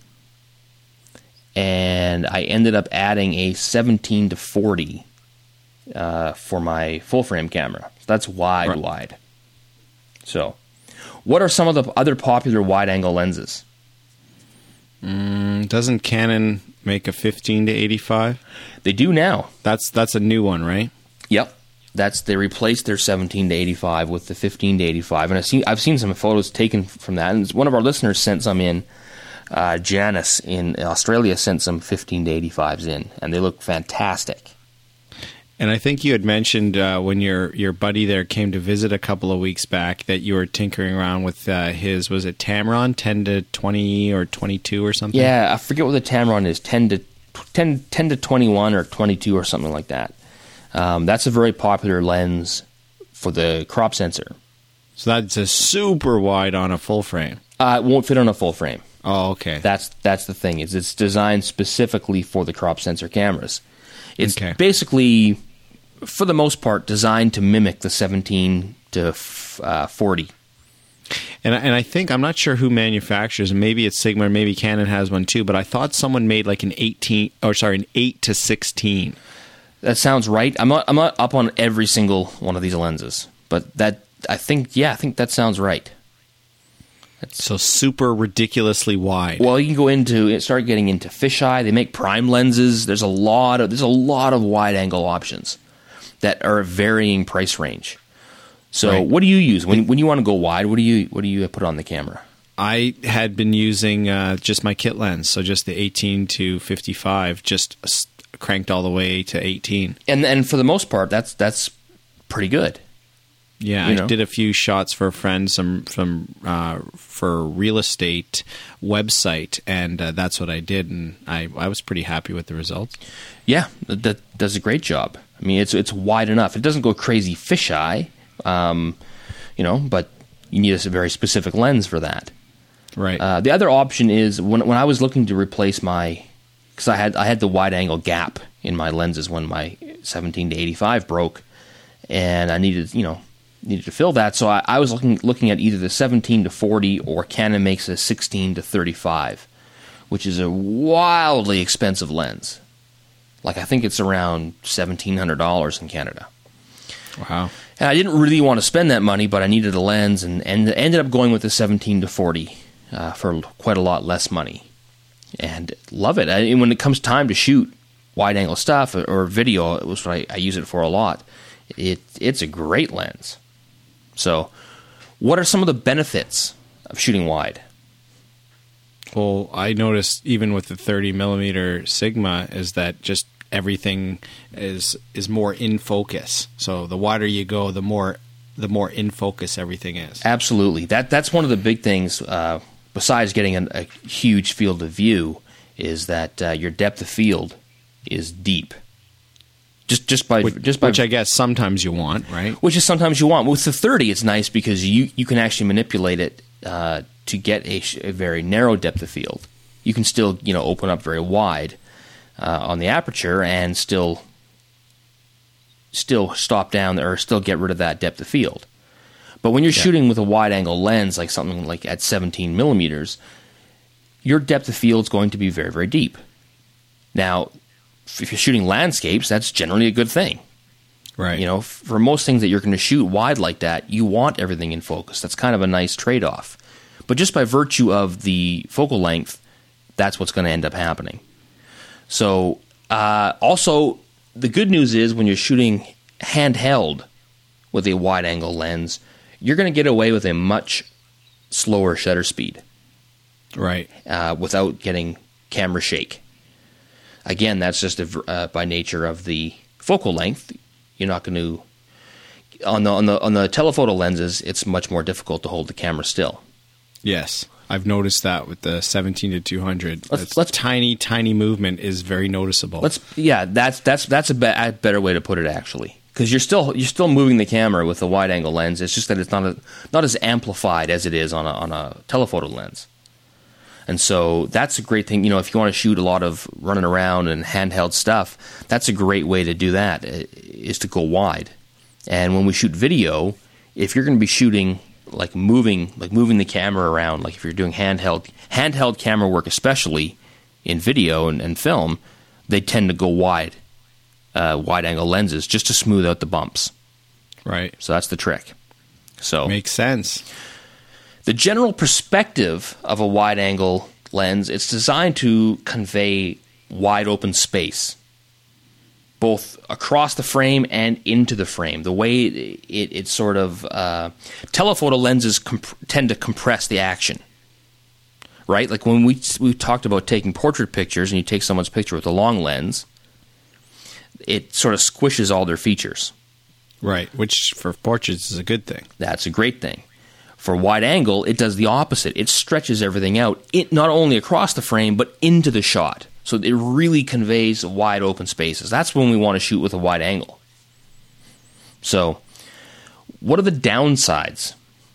And I ended up adding a 17-40 for my full frame camera. So that's wide. So, what are some of the other popular wide-angle lenses? Doesn't Canon make a 15-85? They do now. That's a new one, right? Yep. They replaced their 17-85 with the 15-85, and I've seen some photos taken from that. And one of our listeners sent some in. Janice in Australia sent some 15-85s in, and they look fantastic. And I think you had mentioned when your buddy there came to visit a couple of weeks back that you were tinkering around with his, was it Tamron 10-20 or 22 or something? Yeah, I forget what the Tamron is, 10-21 or 22 or something like that. That's a very popular lens for the crop sensor. So that's a super wide on a full frame. It won't fit on a full frame. Oh, okay. That's the thing. It's designed specifically for the crop sensor cameras. It's basically, for the most part, designed to mimic the 17-40. And I think, I'm not sure who manufactures, maybe it's Sigma, or maybe Canon has one too, but I thought someone made like an 8-16. That sounds right. I'm not up on every single one of these lenses, but I think that sounds right. So super ridiculously wide. Well, you can start getting into fisheye. They make prime lenses. There's a lot of wide angle options that are a varying price range. So, right. What do you use when you want to go wide? What do you put on the camera? I had been using just my kit lens, so just the 18-55, just cranked all the way to 18. And for the most part, that's pretty good. Yeah, I did a few shots for a friend, for a real estate website, and that's what I did, and I was pretty happy with the results. Yeah, that does a great job. I mean, it's wide enough. It doesn't go crazy fisheye, but you need a very specific lens for that. Right. The other option is when I was looking to replace because I had the wide angle gap in my lenses when my 17-85 broke, and I needed to fill that. So I was looking at either the 17-40 or Canon makes a 16-35, which is a wildly expensive lens. Like, I think it's around $1,700 in Canada. Wow. And I didn't really want to spend that money, but I needed a lens, and ended up going with the 17-40 for quite a lot less money. And love it. When it comes time to shoot wide-angle stuff or video, it was what I use it for a lot. It's a great lens. So, what are some of the benefits of shooting wide? Well, I noticed even with the 30mm Sigma is that just everything is more in focus. So the wider you go, the more in focus everything is. Absolutely. That's one of the big things. Besides getting a huge field of view, is that your depth of field is deep. Which I guess sometimes you want, right? Which is sometimes you want. With the 30, it's nice because you can actually manipulate it to get a very narrow depth of field. You can still open up very wide on the aperture and still stop down or still get rid of that depth of field. But when you're shooting with a wide angle lens, like something like at 17 millimeters, your depth of field is going to be very, very deep. Now, if you're shooting landscapes, that's generally a good thing. Right. For most things that you're going to shoot wide like that, you want everything in focus. That's kind of a nice trade-off. But just by virtue of the focal length, that's what's going to end up happening. So, also, the good news is when you're shooting handheld with a wide-angle lens, you're going to get away with a much slower shutter speed. Right. Without getting camera shake. Again, that's just by nature of the focal length. You're not going to on the telephoto lenses. It's much more difficult to hold the camera still. Yes, I've noticed that with the 17-200. Let's tiny movement is very noticeable. That's a better way to put it, actually, because you're still moving the camera with a wide angle lens. It's just that it's not as amplified as it is on a telephoto lens. And so that's a great thing. If you want to shoot a lot of running around and handheld stuff, that's a great way to do that, is to go wide. And when we shoot video, if you're going to be shooting moving the camera around, like if you're doing handheld camera work, especially in video and film, they tend to go wide angle lenses just to smooth out the bumps. Right. So that's the trick. So makes sense. The general perspective of a wide-angle lens, it's designed to convey wide open space, both across the frame and into the frame. The way it sort of telephoto lenses tend to compress the action, right? Like when we talked about taking portrait pictures, and you take someone's picture with a long lens, it sort of squishes all their features. Right, which for portraits is a good thing. That's a great thing. For wide angle, it does the opposite. It stretches everything out, not only across the frame, but into the shot. So it really conveys wide open spaces. That's when we want to shoot with a wide angle. So, what are the downsides?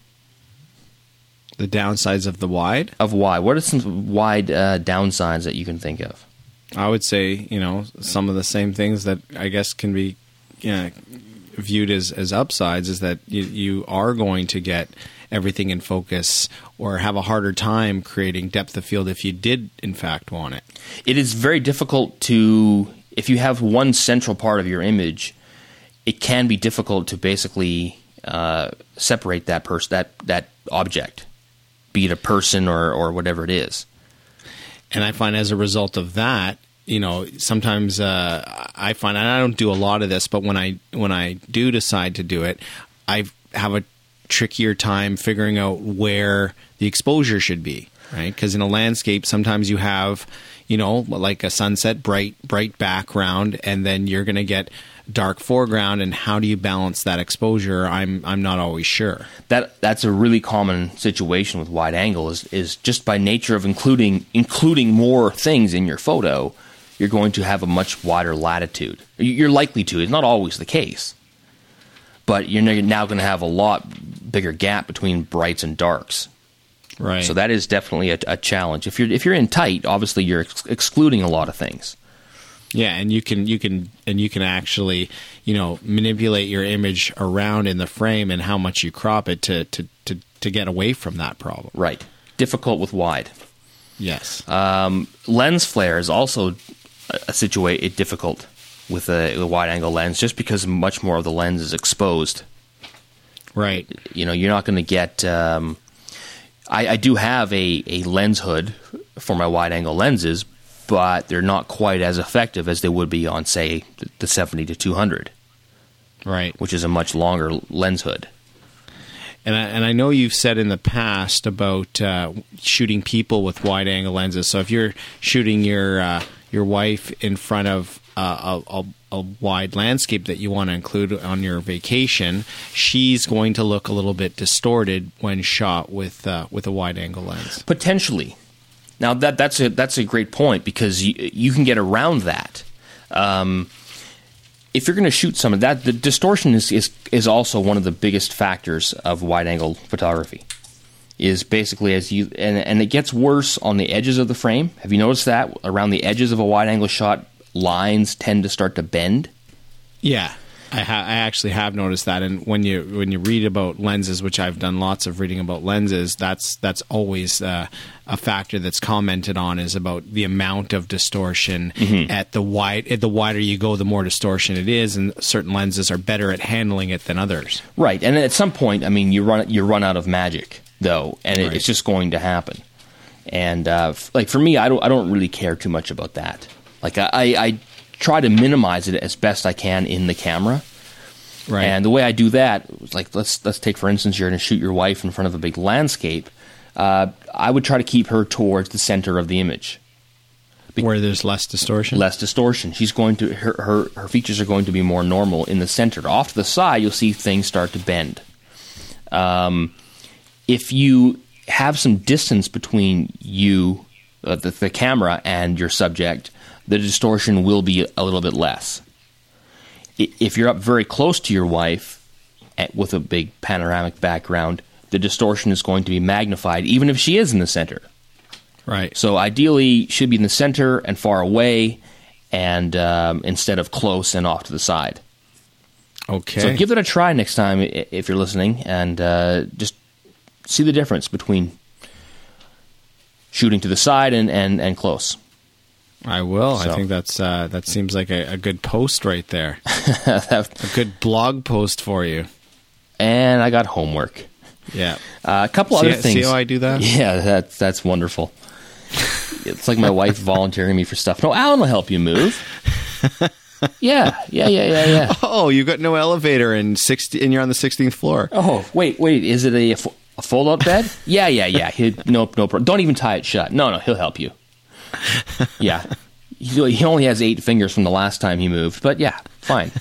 The downsides of the wide? Of wide. What are some wide downsides that you can think of? I would say, some of the same things that I guess can be viewed as upsides is that you are going to get everything in focus or have a harder time creating depth of field if you did in fact want it. It is very difficult if you have one central part of your image, it can be difficult to basically separate that object, be it a person or whatever it is. And I find as a result of that, sometimes I find, and I don't do a lot of this, but when I do decide to do it, I have a trickier time figuring out where the exposure should be, right? Because in a landscape, sometimes you have, like a sunset, bright background, and then you're going to get dark foreground, and how do you balance that exposure? I'm not always sure. That's a really common situation with wide angle is just by nature of including more things in your photo, you're going to have a much wider latitude. You're likely to. It's not always the case. But you're now going to have a lot bigger gap between brights and darks. Right. So that is definitely a challenge. If you're in tight, obviously you're excluding a lot of things. Yeah, and you can actually, manipulate your image around in the frame and how much you crop it to get away from that problem. Right. Difficult with wide. Yes. Lens flare is also difficult with a wide-angle lens, just because much more of the lens is exposed. Right. You're not going to get... I do have a lens hood for my wide-angle lenses, but they're not quite as effective as they would be on, say, the 70-200. Right. Which is a much longer lens hood. And I know you've said in the past about shooting people with wide-angle lenses. So if you're shooting your wife in front of a wide landscape that you want to include on your vacation, she's going to look a little bit distorted when shot with a wide-angle lens. Potentially. Now that's a great point, because you can get around that. If you're going to shoot some of that, the distortion is also one of the biggest factors of wide-angle photography. Is basically and it gets worse on the edges of the frame. Have you noticed that around the edges of a wide-angle shot, lines tend to start to bend? Yeah, I actually have noticed that. And when you read about lenses, which I've done lots of reading about lenses, that's always a factor that's commented on, is about the amount of distortion. Mm-hmm. At the wider you go, the more distortion it is, and certain lenses are better at handling it than others. Right, and at some point, you run out of magic, though, and right. It's just going to happen. And for me, I don't really care too much about that. I try to minimize it as best I can in the camera. Right. And the way I do that, let's take, for instance, you're going to shoot your wife in front of a big landscape. I would try to keep her towards the center of the image. Where there's less distortion? Less distortion. She's going to her features are going to be more normal in the center. Off to the side, you'll see things start to bend. If you have some distance between you, the camera, and your subject, the distortion will be a little bit less. If you're up very close to your wife with a big panoramic background, the distortion is going to be magnified, even if she is in the center. Right. So ideally, should be in the center and far away, and instead of close and off to the side. Okay. So give it a try next time if you're listening, and just see the difference between shooting to the side and close. I will. So. I think that seems like a good post right there. A good blog post for you. And I got homework. Yeah. A couple other things. See how I do that? Yeah, that's wonderful. It's like my wife volunteering me for stuff. No, Alan will help you move. Yeah. Oh, you got no elevator and you're on the 16th floor. Oh, wait. Is it a fold-out bed? Yeah. No problem. Don't even tie it shut. No, he'll help you. Yeah. He only has 8 fingers from the last time he moved, but yeah, fine.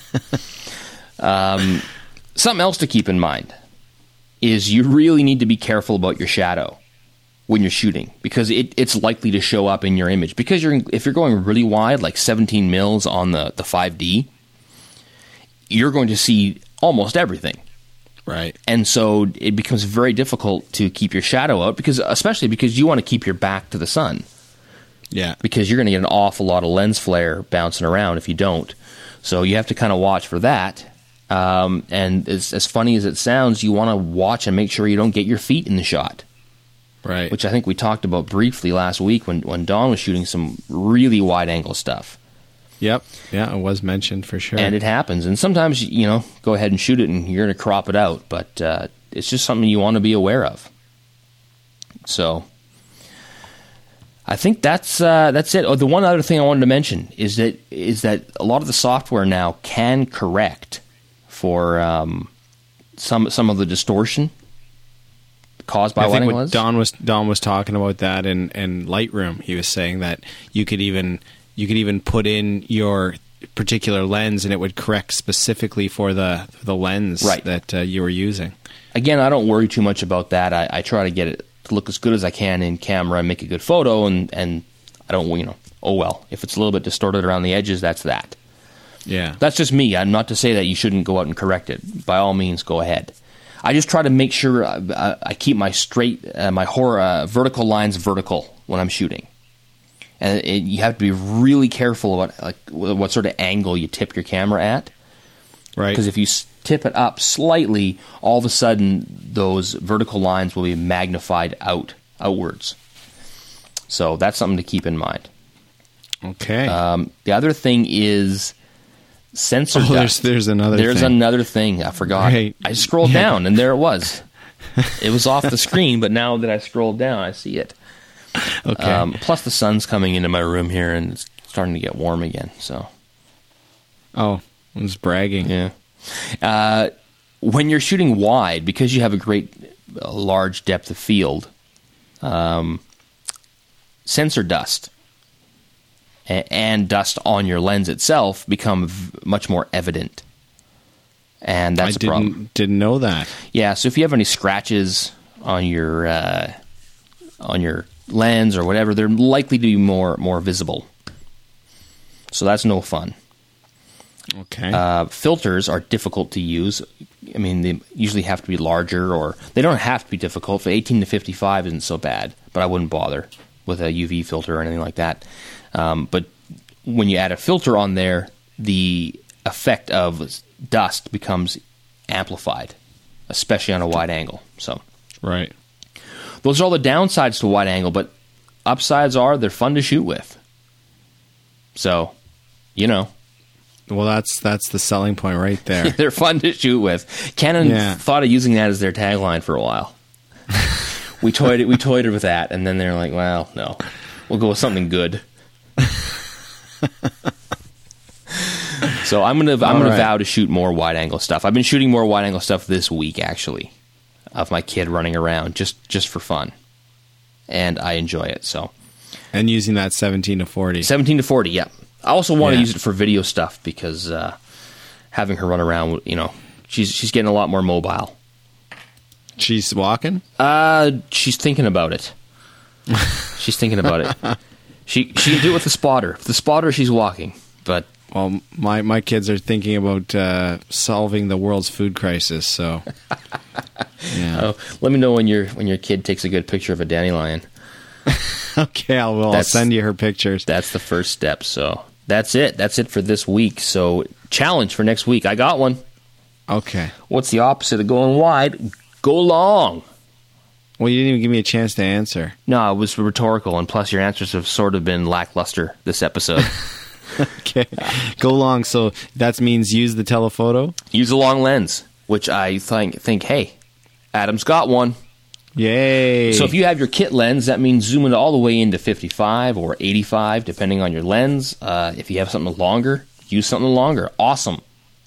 Something else to keep in mind is you really need to be careful about your shadow when you're shooting, because it's likely to show up in your image. Because if you're going really wide, like 17 mils on the 5D, you're going to see almost everything. Right. And so it becomes very difficult to keep your shadow out, especially because you want to keep your back to the sun. Yeah. Because you're going to get an awful lot of lens flare bouncing around if you don't. So you have to kind of watch for that. And as funny as it sounds, you want to watch and make sure you don't get your feet in the shot. Right. Which I think we talked about briefly last week when Don was shooting some really wide-angle stuff. Yep. Yeah, it was mentioned for sure. And it happens. And sometimes, go ahead and shoot it and you're going to crop it out. But it's just something you want to be aware of. So I think that's it. Oh, the one other thing I wanted to mention is that a lot of the software now can correct for some of the distortion caused by wide angle. Don was talking about that in Lightroom. He was saying that you could even put in your particular lens and it would correct specifically for the lens that you were using. Again, I don't worry too much about that. I try to get it to look as good as I can in camera and make a good photo, and I don't, oh well. If it's a little bit distorted around the edges, that's that. Yeah. That's just me. I'm not to say that you shouldn't go out and correct it. By all means, go ahead. I just try to make sure I keep my vertical lines vertical when I'm shooting. And you have to be really careful about what sort of angle you tip your camera at. Right. Because if you tip it up slightly, all of a sudden those vertical lines will be magnified outwards. So that's something to keep in mind. Okay. The other thing is sensor dust. There's another thing. I forgot. Right. I scrolled down, and there it was. It was off the screen, but now that I scrolled down, I see it. Okay. Plus, the sun's coming into my room here, and it's starting to get warm again. So. Oh, I was bragging. Yeah. When you're shooting wide, because you have a large depth of field, sensor dust and dust on your lens itself become much more evident. And that's a problem. Didn't know that. Yeah, so if you have any scratches on your lens or whatever, they're likely to be more visible. So that's no fun. Okay. Filters are difficult to use. I mean, they usually have to be larger, or they don't have to be difficult. For 18 to 55 isn't so bad, but I wouldn't bother with a UV filter or anything like that. But when you add a filter on there, the effect of dust becomes amplified, especially on a wide angle. So, right. Those are all the downsides to wide angle, but upsides are they're fun to shoot with. So, Well, that's the selling point right there. They're fun to shoot with. Canon thought of using that as their tagline for a while. We toyed with that, and then they're like, well, no. We'll go with something good. So I'm gonna vow to shoot more wide angle stuff. I've been shooting more wide angle stuff this week, actually, of my kid running around just for fun. and I enjoy it. So, and using that 17-40. 17-40, yeah. I also want to use it for video stuff because having her run around, she's getting a lot more mobile. She's walking? She's thinking about it. She's thinking about it. She can do it with the spotter. With the spotter, she's walking. But well, my kids are thinking about solving the world's food crisis. So, yeah. Let me know when your kid takes a good picture of a dandelion. Okay, I'll send you her pictures. That's the first step. So that's it. That's it for this week. So challenge for next week. I got one. Okay. What's the opposite of going wide? Go long. Well, you didn't even give me a chance to answer. No, it was rhetorical, and plus your answers have sort of been lackluster this episode. Okay. Go long. So that means use the telephoto? Use a long lens, which I think, hey, Adam's got one. Yay. So if you have your kit lens, that means zoom it all the way into 55 or 85, depending on your lens. If you have something longer, use something longer. Awesome.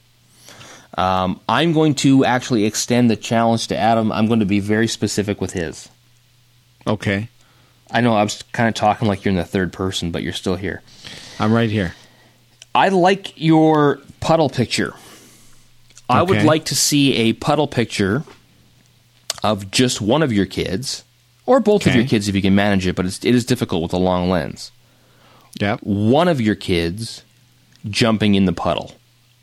I'm going to actually extend the challenge to Adam. I'm going to be very specific with his. Okay. I know I was kind of talking like you're in the third person, but you're still here. I'm right here. I like your puddle picture. I would like to see a puddle picture of just one of your kids, or both of your kids if you can manage it, but it is difficult with a long lens. Yep. One of your kids jumping in the puddle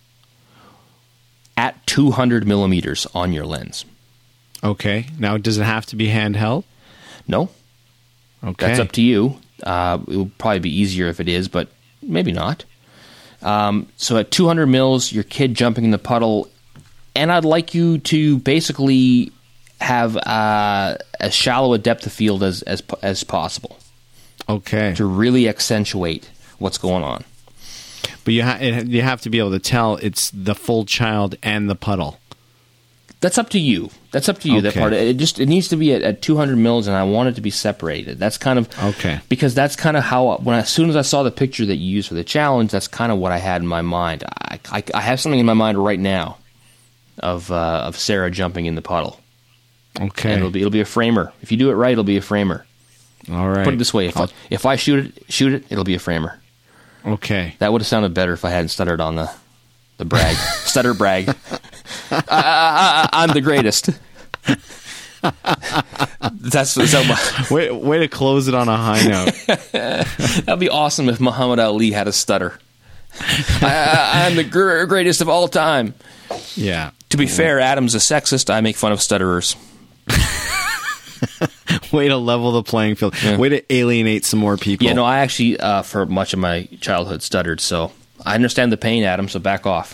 at 200 millimeters on your lens. Okay. Now, does it have to be handheld? No. Okay. That's up to you. It will probably be easier if it is, but maybe not. So at 200 mils, your kid jumping in the puddle, and I'd like you to basically have as shallow a depth of field as possible. Okay. To really accentuate what's going on. But you have to be able to tell it's the full child and the puddle. That's up to you. Okay. That part. It needs to be at 200 mils, and I want it to be separated. That's kind of because that's kind of how as soon as I saw the picture that you used for the challenge, that's kind of what I had in my mind. I have something in my mind right now of Sarah jumping in the puddle. Okay, and it'll be a framer. If you do it right, it'll be a framer. All right. Put it this way: if I shoot it, it'll be a framer. Okay. That would have sounded better if I hadn't stuttered on the brag. Stutter brag. I'm the greatest. That's way to close it on a high note. That'd be awesome if Muhammad Ali had a stutter. I'm the greatest of all time. Yeah. To be fair, Adam's a sexist. I make fun of stutterers. Way to level the playing field. Yeah. Way to alienate some more people. Yeah, no, I actually, for much of my childhood, stuttered, so I understand the pain, Adam, so back off.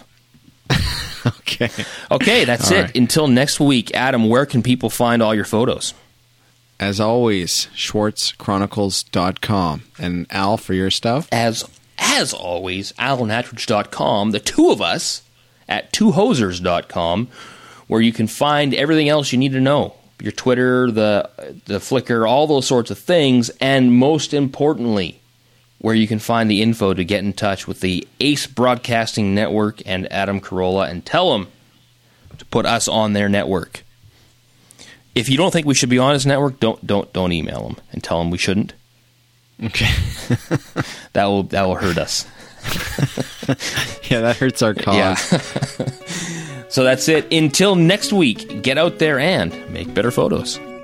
Okay, that's all it. Right. Until next week, Adam, where can people find all your photos? As always, schwartzchronicles.com. And Al, for your stuff? As always, alanatridge.com, the two of us at twohosers.com, where you can find everything else you need to know. Your Twitter, the Flickr, all those sorts of things, and most importantly, where you can find the info to get in touch with the Ace Broadcasting Network and Adam Carolla and tell them to put us on their network. If you don't think we should be on his network, don't email them and tell them we shouldn't. Okay. that will hurt us. Yeah, that hurts our cause. Yeah. So that's it. Until next week, get out there and make better photos.